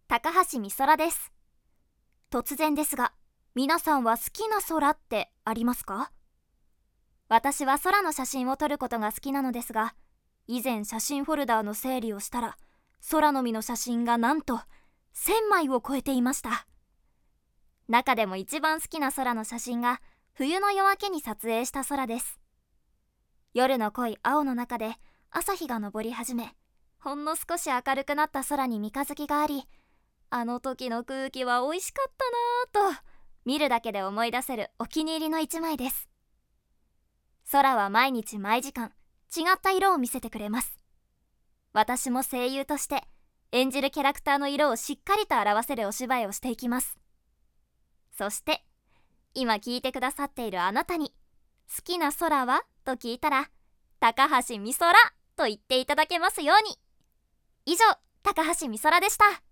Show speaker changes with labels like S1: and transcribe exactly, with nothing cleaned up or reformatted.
S1: 高橋美空です。突然ですが、皆さんは好きな空ってありますか？私は空の写真を撮ることが好きなのですが、以前写真フォルダーの整理をしたら、空のみの写真がなんとせんまいを超えていました。中でも一番好きな空の写真が冬の夜明けに撮影した空です。夜の濃い青の中で朝日が昇り始め、ほんの少し明るくなった空に三日月があり、あの時の空気は美味しかったなぁと見るだけで思い出せるお気に入りの一枚です。空は毎日毎時間違った色を見せてくれます。私も声優として演じるキャラクターの色をしっかりと表せるお芝居をしていきます。そして今聞いてくださっているあなたに好きな空はと聞いたら、高橋美空と言っていただけますように。以上、高橋美空でした。